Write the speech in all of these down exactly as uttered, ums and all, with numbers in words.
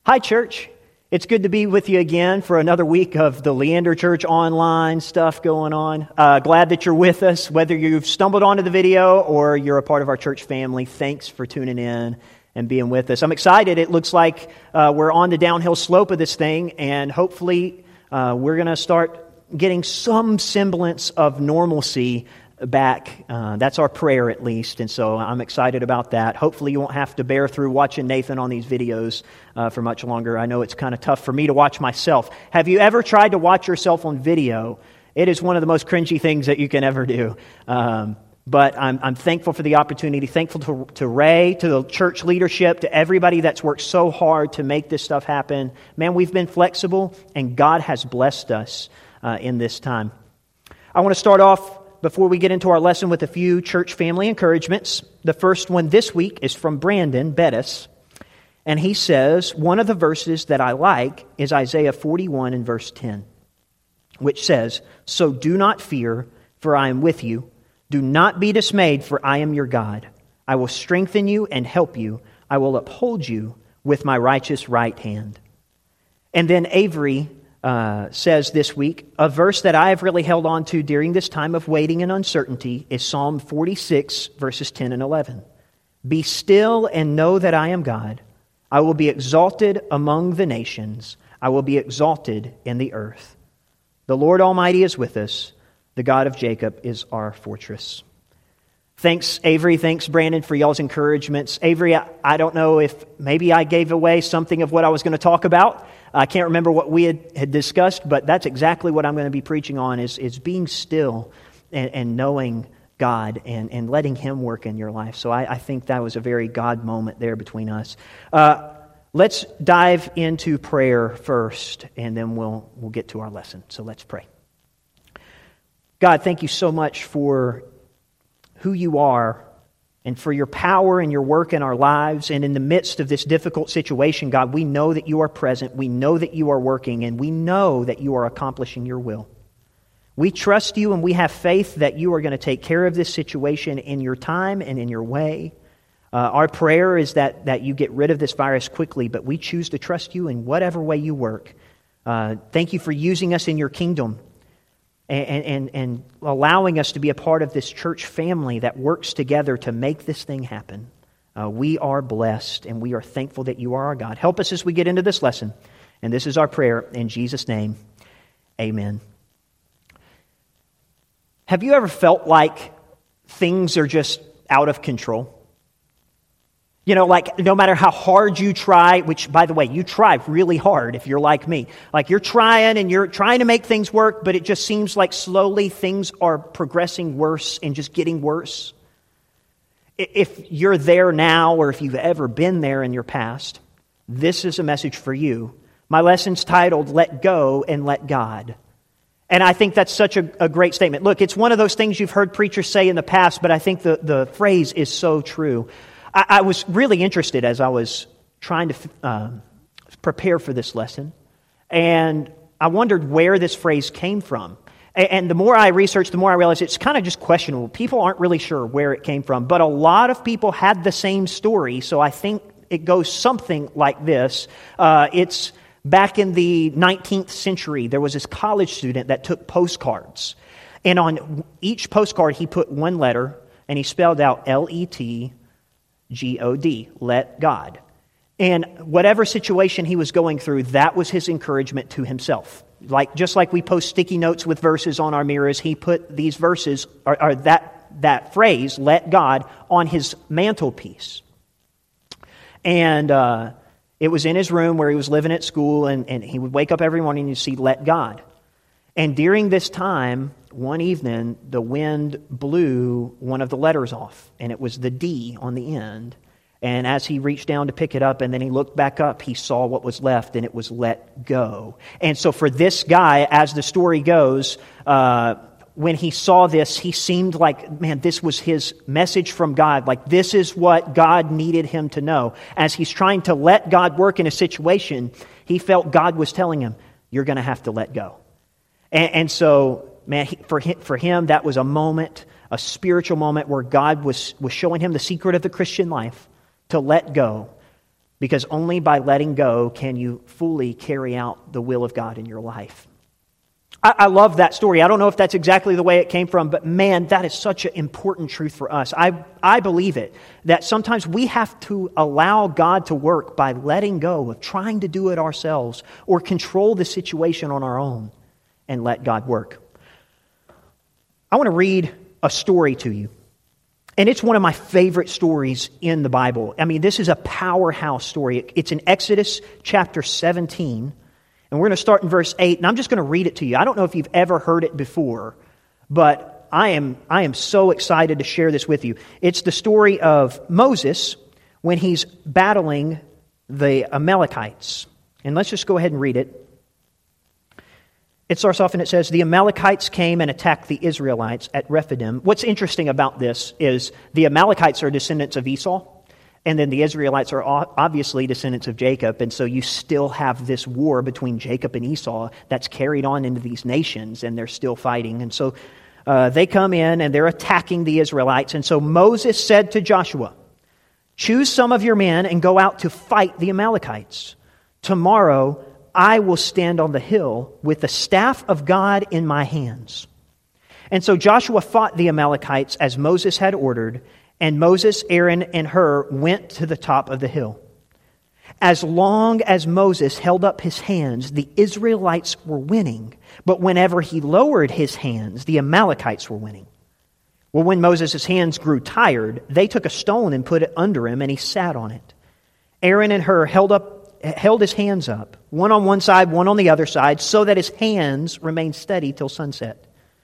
Hi, church. It's good to be with you again for another week of the Leander Church online stuff going on. Uh, glad that you're with us, whether you've stumbled onto the video or you're a part of our church family. Thanks for tuning in and being with us. I'm excited. It looks like uh, we're on the downhill slope of this thing, and hopefully uh, we're going to start getting some semblance of normalcy back. Uh, that's our prayer, at least, and so I'm excited about that. Hopefully you won't have to bear through watching Nathan on these videos uh, for much longer. I know it's kind of tough for me to watch myself. Have you ever tried to watch yourself on video? It is one of the most cringy things that you can ever do. Um, but I'm, I'm thankful for the opportunity, thankful to, to Ray, to the church leadership, to everybody that's worked so hard to make this stuff happen. Man, we've been flexible, and God has blessed us uh, in this time. I want to start off before we get into our lesson with a few church family encouragements. The first one this week is from Brandon Bettis. And he says, one of the verses that I like is Isaiah forty-one and verse ten, which says, "So do not fear, for I am with you. Do not be dismayed, for I am your God. I will strengthen you and help you. I will uphold you with my righteous right hand." And then Avery Uh, says this week, a verse that I have really held on to during this time of waiting and uncertainty is Psalm forty-six, verses ten and eleven. "Be still and know that I am God. I will be exalted among the nations. I will be exalted in the earth. The Lord Almighty is with us. The God of Jacob is our fortress." Thanks, Avery. Thanks, Brandon, for y'all's encouragements. Avery, I, I don't know if maybe I gave away something of what I was going to talk about. I can't remember what we had, had discussed, but that's exactly what I'm going to be preaching on, is, is being still and, and knowing God and, and letting Him work in your life. So I, I think that was a very God moment there between us. Uh, let's dive into prayer first, and then we'll we'll get to our lesson. So let's pray. God, thank you so much for who you are, and for your power and your work in our lives. And in the midst of this difficult situation, God, we know that you are present. We know that you are working, and we know that you are accomplishing your will. We trust you, and we have faith that you are going to take care of this situation in your time and in your way. Uh, our prayer is that, that you get rid of this virus quickly, but we choose to trust you in whatever way you work. Uh, thank you for using us in your kingdom, And, and, and allowing us to be a part of this church family that works together to make this thing happen. Uh, we are blessed, and we are thankful that you are our God. Help us as we get into this lesson. And this is our prayer in Jesus' name. Amen. Have you ever felt like things are just out of control? You know, like no matter how hard you try, which, by the way, you try really hard if you're like me. Like you're trying and you're trying to make things work, but it just seems like slowly things are progressing worse and just getting worse. If you're there now, or if you've ever been there in your past, this is a message for you. My lesson's titled, "Let Go and Let God." And I think that's such a, a great statement. Look, it's one of those things you've heard preachers say in the past, but I think the, the phrase is so true. I was really interested as I was trying to uh, prepare for this lesson, and I wondered where this phrase came from. And the more I researched, the more I realized it's kind of just questionable. People aren't really sure where it came from, but a lot of people had the same story, so I think it goes something like this. Uh, it's back in the nineteenth century, there was this college student that took postcards, and on each postcard he put one letter, and he spelled out L E T G O D, let God. And whatever situation he was going through, that was his encouragement to himself. Like just like we post sticky notes with verses on our mirrors, he put these verses, or, or that, that phrase, let God, on his mantelpiece. And uh, it was in his room where he was living at school, and, and he would wake up every morning and see, let God. And during this time, one evening, the wind blew one of the letters off, and it was the D on the end. And as he reached down to pick it up, and then he looked back up, he saw what was left, and it was let go. And so for this guy, as the story goes, uh, when he saw this, he seemed like, man, this was his message from God. Like this is what God needed him to know. As he's trying to let God work in a situation, he felt God was telling him, you're going to have to let go. And, and so, man, he, for him, for him, that was a moment, a spiritual moment where God was, was showing him the secret of the Christian life, to let go. because only by letting go can you fully carry out the will of God in your life. I, I love that story. I don't know if that's exactly the way it came from, but man, that is such an important truth for us. I, I believe it, that sometimes we have to allow God to work by letting go of trying to do it ourselves or control the situation on our own and let God work. I want to read a story to you. And it's one of my favorite stories in the Bible. I mean, this is a powerhouse story. It's in Exodus chapter seventeen. And we're going to start in verse eight. And I'm just going to read it to you. I don't know if you've ever heard it before, but I am, I am so excited to share this with you. It's the story of Moses when he's battling the Amalekites. And let's just go ahead and read it. It starts off and it says, the Amalekites came and attacked the Israelites at Rephidim. What's interesting about this is the Amalekites are descendants of Esau, and then the Israelites are obviously descendants of Jacob, and so you still have this war between Jacob and Esau that's carried on into these nations, and they're still fighting. And so uh, they come in and they're attacking the Israelites. And so Moses said to Joshua, choose some of your men and go out to fight the Amalekites. Tomorrow I will stand on the hill with the staff of God in my hands. And so Joshua fought the Amalekites as Moses had ordered, and Moses, Aaron, and Hur went to the top of the hill. As long as Moses held up his hands, the Israelites were winning, but whenever he lowered his hands, the Amalekites were winning. Well, when Moses' hands grew tired, they took a stone and put it under him, and he sat on it. Aaron and Hur held up held his hands up, one on one side, one on the other side, so that his hands remained steady till sunset.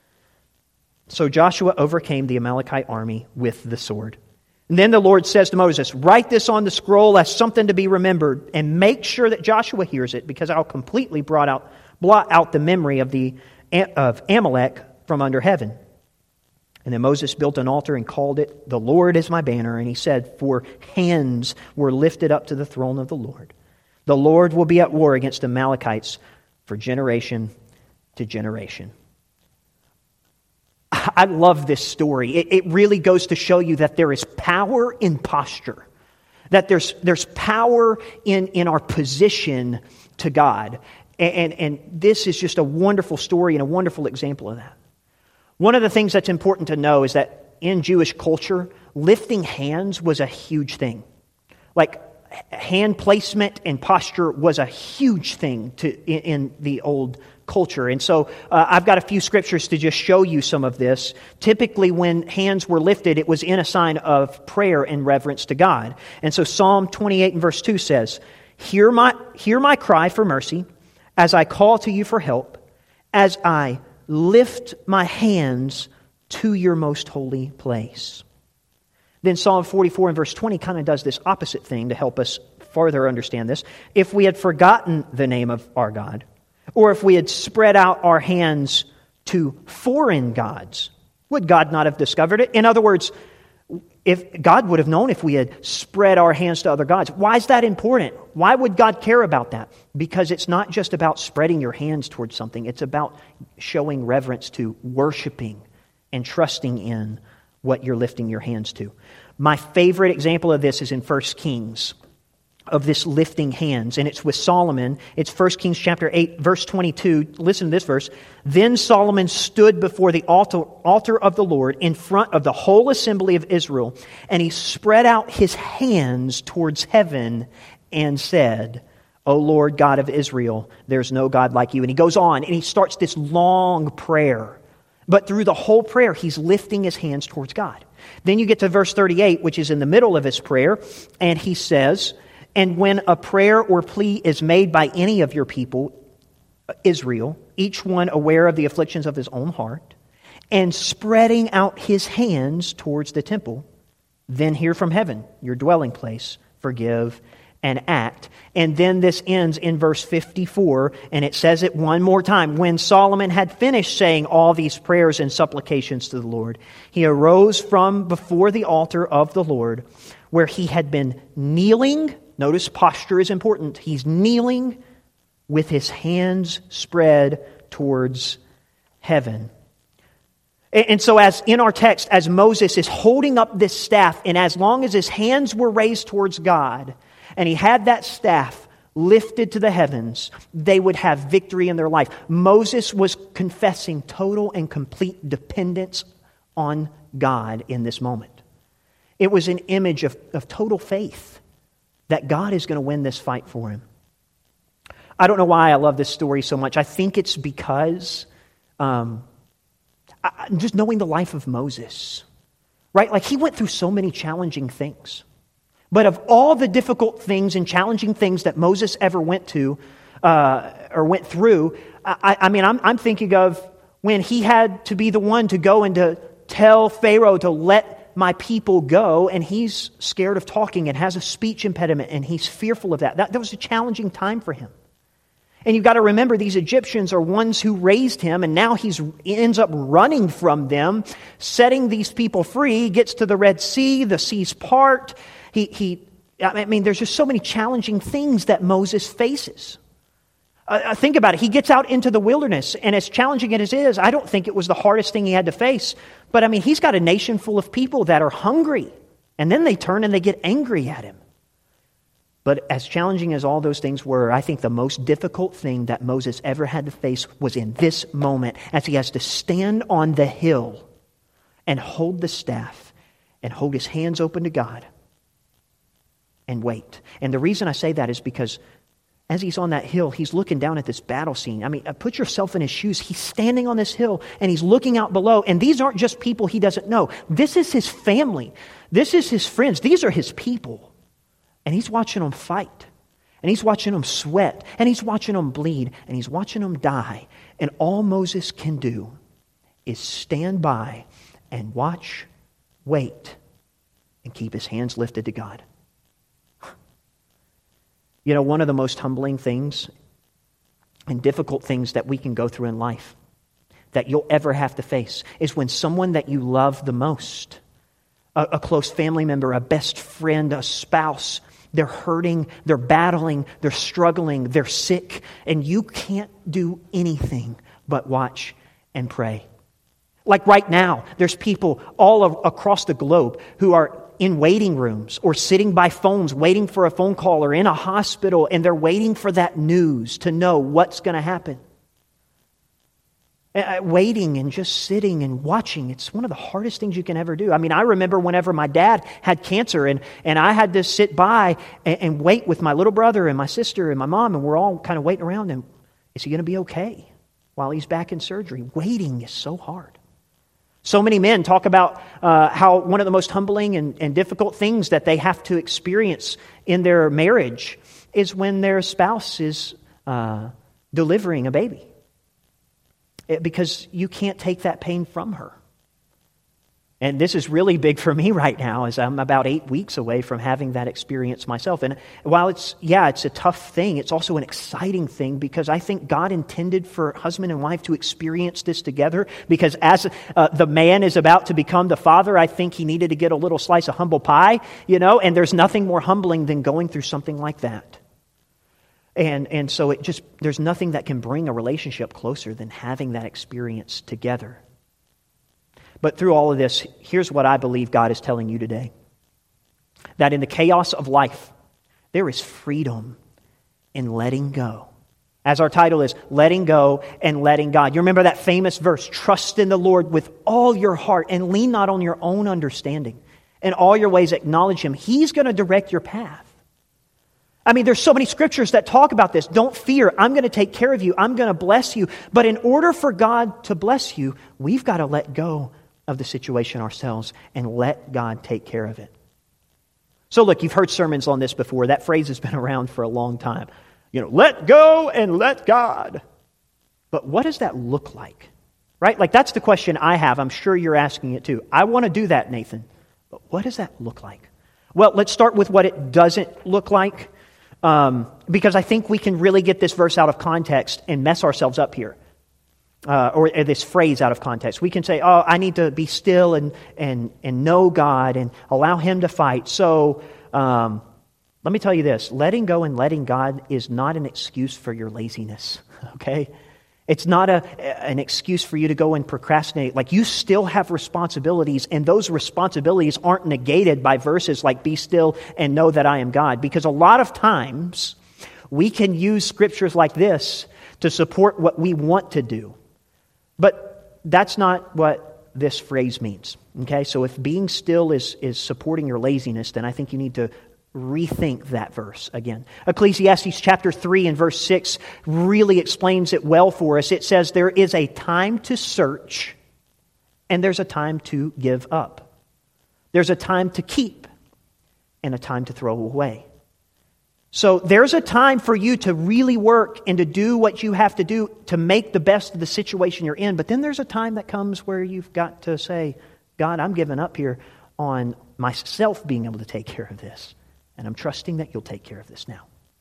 So Joshua overcame the Amalekite army with the sword. And then the Lord says to Moses, write this on the scroll as something to be remembered, and make sure that Joshua hears it, because I'll completely blot out, blot out the memory of, the, of Amalek from under heaven. And then Moses built an altar and called it, the Lord is my banner. And he said, for hands were lifted up to the throne of the Lord. The Lord will be at war against the Amalekites for generation to generation. I love this story. It, it really goes to show you that there is power in posture. That there's there's power in, in our position to God. And, and, and this is just a wonderful story and a wonderful example of that. One of the things that's important to know is that in Jewish culture, lifting hands was a huge thing. Like, hand placement and posture was a huge thing to in, in the old culture. And so uh, I've got a few scriptures to just show you some of this. Typically when hands were lifted, it was in a sign of prayer and reverence to God. And so Psalm twenty-eight and verse two says, Hear my, hear my cry for mercy as I call to you for help, as I lift my hands to your most holy place. Then Psalm forty-four and verse twenty kind of does this opposite thing to help us further understand this. If we had forgotten the name of our God, or if we had spread out our hands to foreign gods, would God not have discovered it? In other words, if God would have known if we had spread our hands to other gods. Why is that important? Why would God care about that? Because it's not just about spreading your hands towards something. It's about showing reverence to, worshiping, and trusting in what you're lifting your hands to. My favorite example of this is in First Kings, of this lifting hands, and it's with Solomon. It's First Kings chapter eight, verse twenty-two. Listen to this verse. Then Solomon stood before the altar, altar of the Lord in front of the whole assembly of Israel, and he spread out his hands towards heaven and said, O Lord God of Israel, there's no God like you. And he goes on, and he starts this long prayer. But through the whole prayer, he's lifting his hands towards God. Then you get to verse thirty-eight, which is in the middle of his prayer, and he says, And when a prayer or plea is made by any of your people, Israel, each one aware of the afflictions of his own heart, and spreading out his hands towards the temple, then hear from heaven, your dwelling place, forgive and act. And then this ends in verse fifty-four, and it says it one more time. When Solomon had finished saying all these prayers and supplications to the Lord, he arose from before the altar of the Lord, where he had been kneeling. Notice posture is important. He's kneeling with his hands spread towards heaven. And so as in our text, as Moses is holding up this staff, and as long as his hands were raised towards God, and he had that staff lifted to the heavens, they would have victory in their life. Moses was confessing total and complete dependence on God in this moment. It was an image of, of total faith that God is going to win this fight for him. I don't know why I love this story so much. I think it's because um, I, just knowing the life of Moses, right? Like he went through so many challenging things. But of all the difficult things and challenging things that Moses ever went to uh, or went through, I, I mean, I'm, I'm thinking of when he had to be the one to go and to tell Pharaoh to let my people go, and he's scared of talking and has a speech impediment, and he's fearful of that. That, that was a challenging time for him. And you've got to remember, these Egyptians are ones who raised him, and now he ends up running from them, setting these people free, gets to the Red Sea, the seas part. He, he, I mean, there's just so many challenging things that Moses faces. Uh, think about it. He gets out into the wilderness, and as challenging as it is, I don't think it was the hardest thing he had to face. But I mean, he's got a nation full of people that are hungry, and then they turn and they get angry at him. But as challenging as all those things were, I think the most difficult thing that Moses ever had to face was in this moment, as he has to stand on the hill and hold the staff and hold his hands open to God and wait. And the reason I say that is because as he's on that hill, he's looking down at this battle scene. I mean, put yourself in his shoes. He's standing on this hill and he's looking out below. And these aren't just people he doesn't know. This is his family. This is his friends. These are his people. And he's watching them fight. And he's watching them sweat. And he's watching them bleed. And he's watching them die. And all Moses can do is stand by and watch, wait, and keep his hands lifted to God. You know, one of the most humbling things and difficult things that we can go through in life, that you'll ever have to face, is when someone that you love the most, a, a close family member, a best friend, a spouse, they're hurting, they're battling, they're struggling, they're sick, and you can't do anything but watch and pray. Like right now, there's people all of, across the globe who are in waiting rooms or sitting by phones waiting for a phone call, or in a hospital, and they're waiting for that news to know what's going to happen. Uh, waiting and just sitting and watching, it's one of the hardest things you can ever do. I mean, I remember whenever my dad had cancer, and, and I had to sit by and, and wait with my little brother and my sister and my mom, and we're all kind of waiting around him. Is he going to be okay while he's back in surgery? Waiting is so hard. So many men talk about uh, how one of the most humbling and, and difficult things that they have to experience in their marriage is when their spouse is uh, delivering a baby. It, because you can't take that pain from her. And this is really big for me right now, as I'm about eight weeks away from having that experience myself. And while it's, yeah, it's a tough thing, it's also an exciting thing, because I think God intended for husband and wife to experience this together. Because as uh, the man is about to become the father, I think he needed to get a little slice of humble pie, you know, and there's nothing more humbling than going through something like that. And and so it just, there's nothing that can bring a relationship closer than having that experience together. But through all of this, here's what I believe God is telling you today. That in the chaos of life, there is freedom in letting go. As our title is, letting go and letting God. You remember that famous verse, trust in the Lord with all your heart and lean not on your own understanding. In all your ways acknowledge Him. He's going to direct your path. I mean, there's so many scriptures that talk about this. Don't fear. I'm going to take care of you. I'm going to bless you. But in order for God to bless you, we've got to let go of the situation ourselves and let God take care of it. So look, you've heard sermons on this before. That phrase has been around for a long time. You know, let go and let God. But what does that look like? Right? Like, that's the question I have. I'm sure you're asking it too. I want to do that, Nathan. But what does that look like? Well, let's start with what it doesn't look like. Um, because I think we can really get this verse out of context and mess ourselves up here. Uh, or, or this phrase out of context. We can say, oh, I need to be still and and and know God and allow Him to fight. So um, let me tell you this. Letting go and letting God is not an excuse for your laziness. Okay? It's not a, an excuse for you to go and procrastinate. Like, you still have responsibilities, and those responsibilities aren't negated by verses like be still and know that I am God. Because a lot of times we can use scriptures like this to support what we want to do. But that's not what this phrase means. Okay, so if being still is, is supporting your laziness, then I think you need to rethink that verse again. Ecclesiastes chapter three and verse six really explains it well for us. It says there is a time to search and there's a time to give up. There's a time to keep and a time to throw away. So there's a time for you to really work and to do what you have to do to make the best of the situation you're in. But then there's a time that comes where you've got to say, God, I'm giving up here on myself being able to take care of this. And I'm trusting that you'll take care of this now.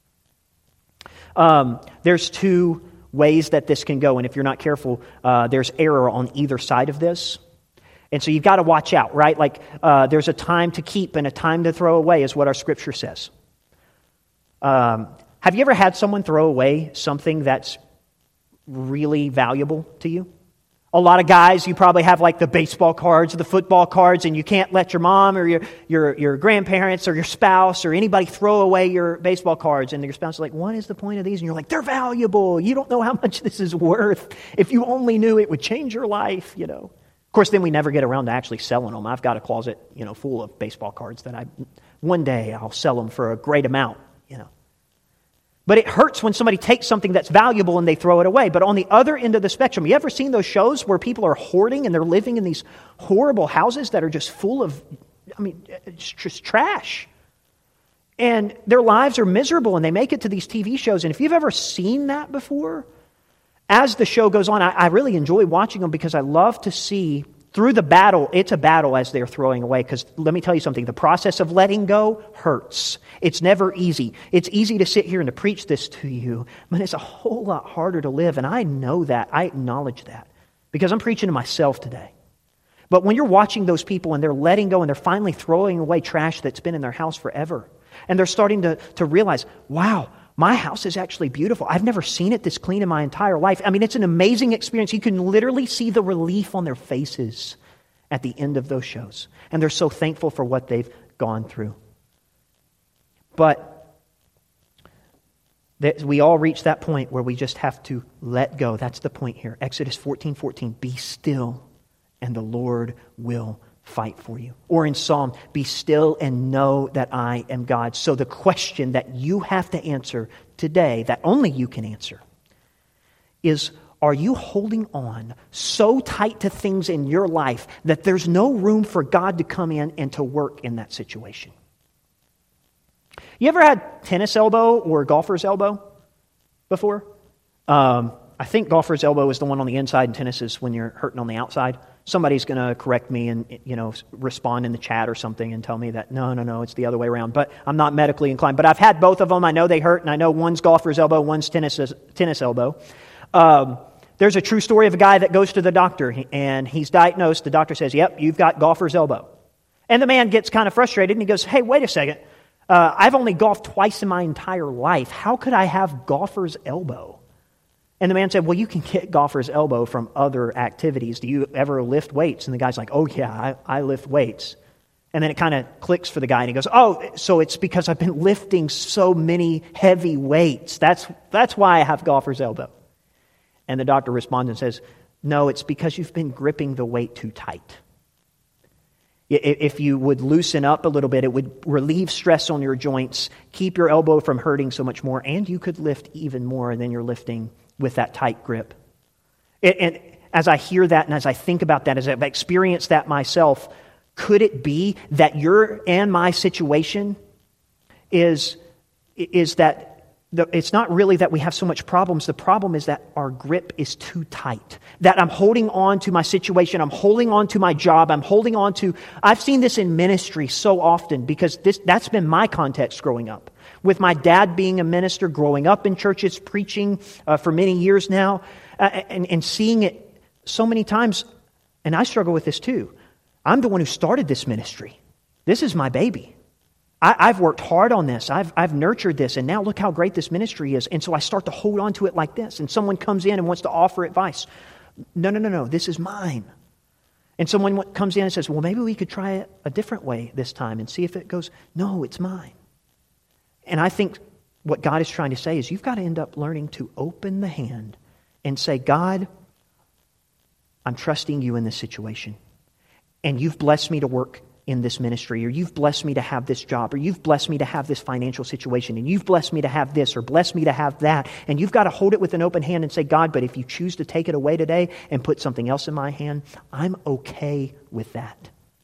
Um, there's two ways that this can go. And if you're not careful, uh, there's error on either side of this. And so you've got to watch out, right? Like uh, there's a time to keep and a time to throw away is what our scripture says. Um, have you ever had someone throw away something that's really valuable to you? A lot of guys, you probably have like the baseball cards or the football cards, and you can't let your mom or your, your, your grandparents or your spouse or anybody throw away your baseball cards. And your spouse is like, what is the point of these? And you're like, they're valuable. You don't know how much this is worth. If you only knew, it would change your life, you know. Of course, then we never get around to actually selling them. I've got a closet, you know, full of baseball cards that I, one day I'll sell them for a great amount, you know. But it hurts when somebody takes something that's valuable and they throw it away. But on the other end of the spectrum, you ever seen those shows where people are hoarding and they're living in these horrible houses that are just full of, I mean, it's just trash. And their lives are miserable and they make it to these T V shows. And if you've ever seen that before, as the show goes on, I, I really enjoy watching them because I love to see through the battle. It's a battle as they're throwing away, because let me tell you something. The process of letting go hurts. It's never easy. It's easy to sit here and to preach this to you, but it's a whole lot harder to live. And I know that. I acknowledge that because I'm preaching to myself today. But when you're watching those people and they're letting go and they're finally throwing away trash that's been in their house forever, and they're starting to, to realize, wow, my house is actually beautiful. I've never seen it this clean in my entire life. I mean, it's an amazing experience. You can literally see the relief on their faces at the end of those shows. And they're so thankful for what they've gone through. But we all reach that point where we just have to let go. That's the point here. Exodus fourteen fourteen, be still and the Lord will fight for you. Or in Psalm, be still and know that I am God. So the question that you have to answer today, that only you can answer, is, are you holding on so tight to things in your life that there's no room for God to come in and to work in that situation? You ever had tennis elbow or golfer's elbow before? Um, I think golfer's elbow is the one on the inside and tennis is when you're hurting on the outside. Somebody's going to correct me and, you know, respond in the chat or something and tell me that, no, no, no, it's the other way around. But I'm not medically inclined. But I've had both of them. I know they hurt, and I know one's golfer's elbow, one's tennis tennis elbow. Um, there's a true story of a guy that goes to the doctor, and he's diagnosed. The doctor says, yep, you've got golfer's elbow. And the man gets kind of frustrated, and he goes, hey, wait a second. Uh, I've only golfed twice in my entire life. How could I have golfer's elbow? And the man said, well, you can get golfer's elbow from other activities. Do you ever lift weights? And the guy's like, oh, yeah, I, I lift weights. And then it kind of clicks for the guy, and he goes, oh, so it's because I've been lifting so many heavy weights. That's, that's why I have golfer's elbow. And the doctor responds and says, no, it's because you've been gripping the weight too tight. If you would loosen up a little bit, it would relieve stress on your joints, keep your elbow from hurting so much more, and you could lift even more than you're lifting with that tight grip. And as I hear that and as I think about that, as I've experienced that myself, could it be that your and my situation is, is that the, it's not really that we have so much problems. The problem is that our grip is too tight. That I'm holding on to my situation. I'm holding on to my job. I'm holding on to... I've seen this in ministry so often because this that's been my context growing up. With my dad being a minister, growing up in churches, preaching uh, for many years now, uh, and, and seeing it so many times. And I struggle with this too. I'm the one who started this ministry. This is my baby. I, I've worked hard on this. I've, I've nurtured this, and now look how great this ministry is. And so I start to hold on to it like this, and someone comes in and wants to offer advice. No, no, no, no, this is mine. And someone comes in and says, well, maybe we could try it a different way this time and see if it goes. No, it's mine. And I think what God is trying to say is you've got to end up learning to open the hand and say, God, I'm trusting you in this situation. And you've blessed me to work in this ministry, or you've blessed me to have this job, or you've blessed me to have this financial situation, and you've blessed me to have this, or blessed me to have that. And you've got to hold it with an open hand and say, God, but if you choose to take it away today and put something else in my hand, I'm okay with that.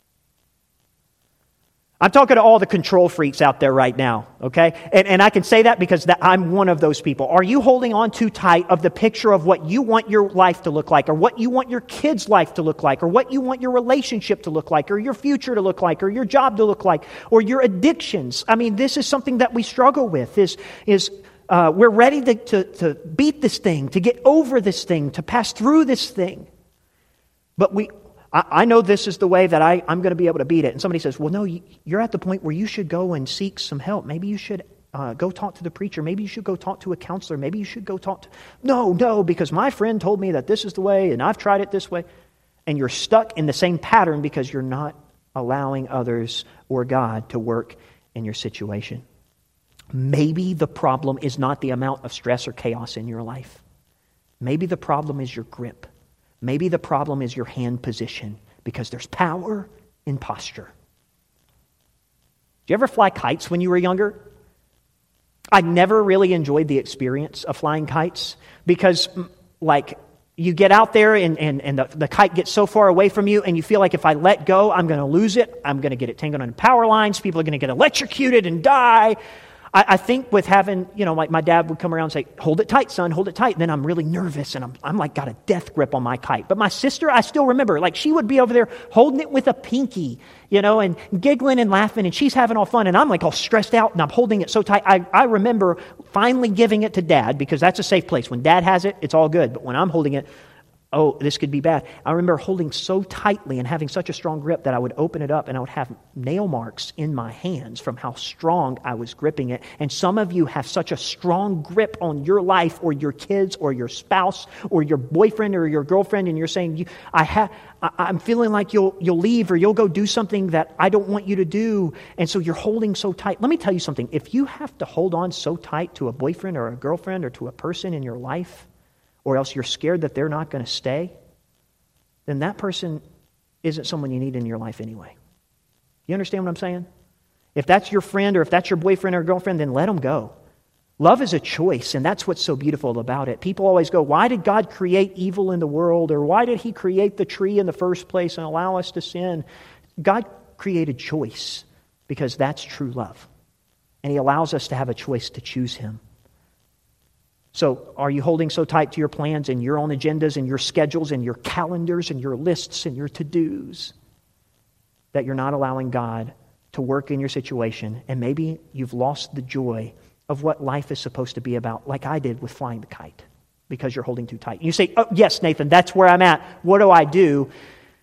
I'm talking to all the control freaks out there right now, okay? And, and I can say that because that I'm one of those people. Are you holding on too tight of the picture of what you want your life to look like, or what you want your kids' life to look like, or what you want your relationship to look like, or your future to look like, or your job to look like, or your addictions? I mean, this is something that we struggle with, is, is uh, we're ready to, to, to beat this thing, to get over this thing, to pass through this thing. But we... I know this is the way that I, I'm going to be able to beat it. And somebody says, well, no, you're at the point where you should go and seek some help. Maybe you should uh, go talk to the preacher. Maybe you should go talk to a counselor. Maybe you should go talk to... No, no, because my friend told me that this is the way and I've tried it this way. And you're stuck in the same pattern because you're not allowing others or God to work in your situation. Maybe the problem is not the amount of stress or chaos in your life. Maybe the problem is your grip. Maybe the problem is your hand position, because there's power in posture. Did you ever fly kites when you were younger? I never really enjoyed the experience of flying kites because, like, you get out there and, and, and the, the kite gets so far away from you and you feel like if I let go, I'm going to lose it. I'm going to get it tangled on power lines. People are going to get electrocuted and die. I, I think with having, you know, like my dad would come around and say, hold it tight, son, hold it tight. And then I'm really nervous and I'm, I'm like got a death grip on my kite. But my sister, I still remember, like she would be over there holding it with a pinky, you know, and giggling and laughing and she's having all fun. And I'm like all stressed out and I'm holding it so tight. I, I remember finally giving it to Dad because that's a safe place. When Dad has it, it's all good. But when I'm holding it, oh, this could be bad. I remember holding so tightly and having such a strong grip that I would open it up and I would have nail marks in my hands from how strong I was gripping it. And some of you have such a strong grip on your life or your kids or your spouse or your boyfriend or your girlfriend, and you're saying, you, I ha- I, I'm feeling like you'll you'll leave or you'll go do something that I don't want you to do. And so you're holding so tight. Let me tell you something. If you have to hold on so tight to a boyfriend or a girlfriend or to a person in your life, or else you're scared that they're not going to stay, then that person isn't someone you need in your life anyway. You understand what I'm saying? If that's your friend or if that's your boyfriend or girlfriend, then let them go. Love is a choice, and that's what's so beautiful about it. People always go, why did God create evil in the world? Or why did He create the tree in the first place and allow us to sin? God created choice because that's true love. And He allows us to have a choice to choose Him. So are you holding so tight to your plans and your own agendas and your schedules and your calendars and your lists and your to-dos that you're not allowing God to work in your situation? And maybe you've lost the joy of what life is supposed to be about, like I did with flying the kite, because you're holding too tight. You say, oh, yes, Nathan, that's where I'm at. What do I do?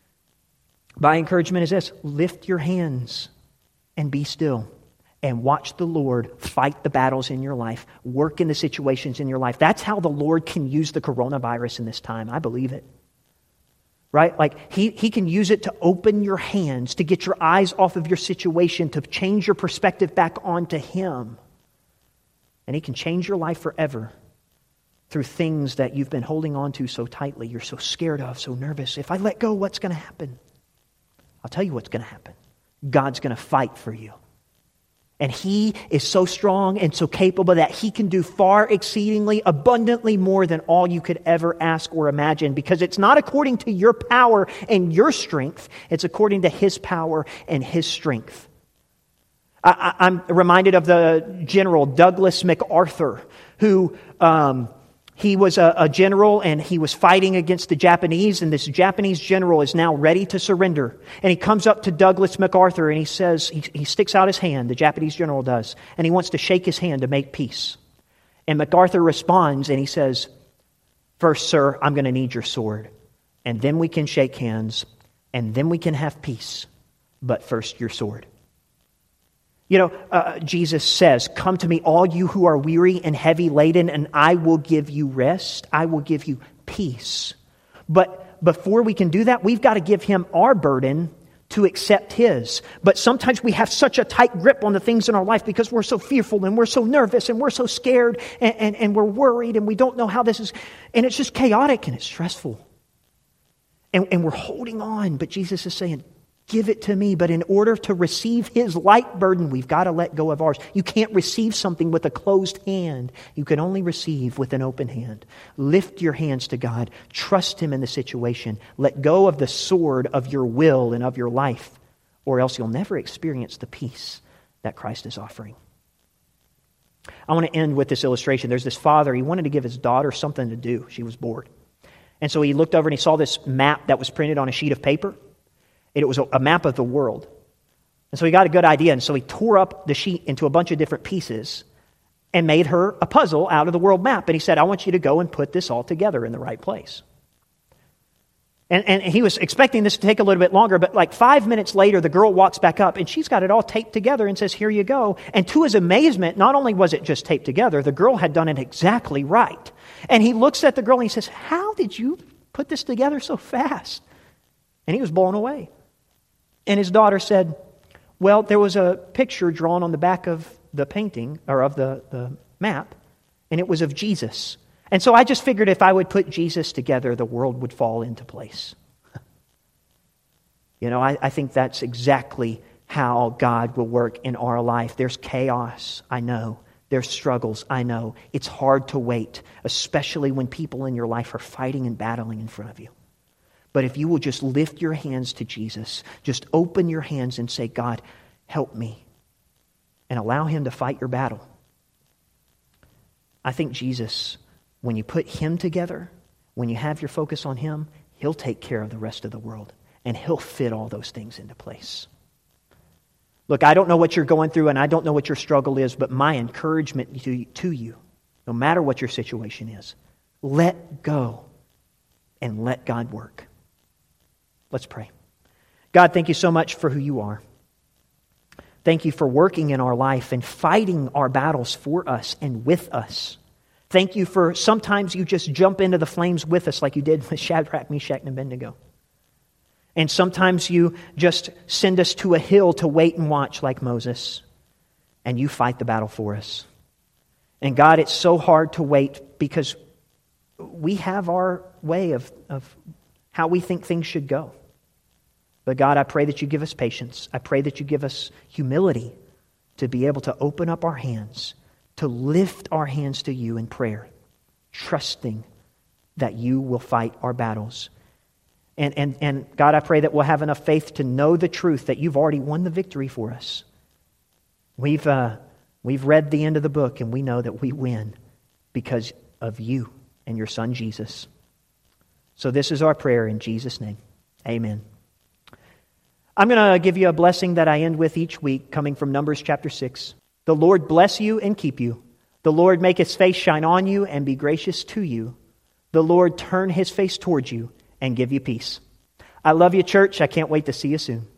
My encouragement is this: lift your hands and be still. And watch the Lord fight the battles in your life, work in the situations in your life. That's how the Lord can use the coronavirus in this time. I believe it. Right? Like he, he can use it to open your hands, to get your eyes off of your situation, to change your perspective back onto Him. And He can change your life forever through things that you've been holding on to so tightly. You're so scared of, so nervous. If I let go, what's going to happen? I'll tell you what's going to happen. God's going to fight for you. And He is so strong and so capable that He can do far exceedingly abundantly more than all you could ever ask or imagine, because it's not according to your power and your strength. It's according to His power and His strength. I, I'm reminded of the General Douglas MacArthur, who um, he was a, a general and he was fighting against the Japanese, and this Japanese general is now ready to surrender. And he comes up to Douglas MacArthur and he says, he, he sticks out his hand, the Japanese general does, and he wants to shake his hand to make peace. And MacArthur responds and he says, first, sir, I'm going to need your sword. And then we can shake hands, and then we can have peace. But first, your sword. You know, uh, Jesus says, "Come to me, all you who are weary and heavy laden, and I will give you rest. I will give you peace." But before we can do that, we've got to give him our burden to accept his. But sometimes we have such a tight grip on the things in our life because we're so fearful and we're so nervous and we're so scared and, and, and we're worried and we don't know how this is. And it's just chaotic and it's stressful. And, and we're holding on, but Jesus is saying, give it to me. But in order to receive his light burden, we've got to let go of ours. You can't receive something with a closed hand. You can only receive with an open hand. Lift your hands to God. Trust him in the situation. Let go of the sword of your will and of your life, or else you'll never experience the peace that Christ is offering. I want to end with this illustration. There's this father. He wanted to give his daughter something to do. She was bored. And so he looked over and he saw this map that was printed on a sheet of paper. It was a map of the world. And so he got a good idea. And so he tore up the sheet into a bunch of different pieces and made her a puzzle out of the world map. And he said, I want you to go and put this all together in the right place. And, and he was expecting this to take a little bit longer, but like five minutes later, the girl walks back up and she's got it all taped together and says, here you go. And to his amazement, not only was it just taped together, the girl had done it exactly right. And he looks at the girl and he says, how did you put this together so fast? And he was blown away. And his daughter said, well, there was a picture drawn on the back of the painting, or of the, the map, and it was of Jesus. And so I just figured if I would put Jesus together, the world would fall into place. You know, I, I think that's exactly how God will work in our life. There's chaos, I know. There's struggles, I know. It's hard to wait, especially when people in your life are fighting and battling in front of you. But if you will just lift your hands to Jesus, just open your hands and say, God, help me, and allow him to fight your battle. I think Jesus, when you put him together, when you have your focus on him, he'll take care of the rest of the world, and he'll fit all those things into place. Look, I don't know what you're going through, and I don't know what your struggle is, but my encouragement to, to you, no matter what your situation is, let go and let God work. Let's pray. God, thank you so much for who you are. Thank you for working in our life and fighting our battles for us and with us. Thank you for sometimes you just jump into the flames with us like you did with Shadrach, Meshach, and Abednego. And sometimes you just send us to a hill to wait and watch like Moses. And you fight the battle for us. And God, it's so hard to wait because we have our way of, of how we think things should go. But God, I pray that you give us patience. I pray that you give us humility to be able to open up our hands, to lift our hands to you in prayer, trusting that you will fight our battles. And, and, and God, I pray that we'll have enough faith to know the truth that you've already won the victory for us. We've, uh, we've read the end of the book and we know that we win because of you and your Son, Jesus. So this is our prayer in Jesus' name. Amen. I'm going to give you a blessing that I end with each week coming from Numbers chapter six. The Lord bless you and keep you. The Lord make his face shine on you and be gracious to you. The Lord turn his face towards you and give you peace. I love you, church. I can't wait to see you soon.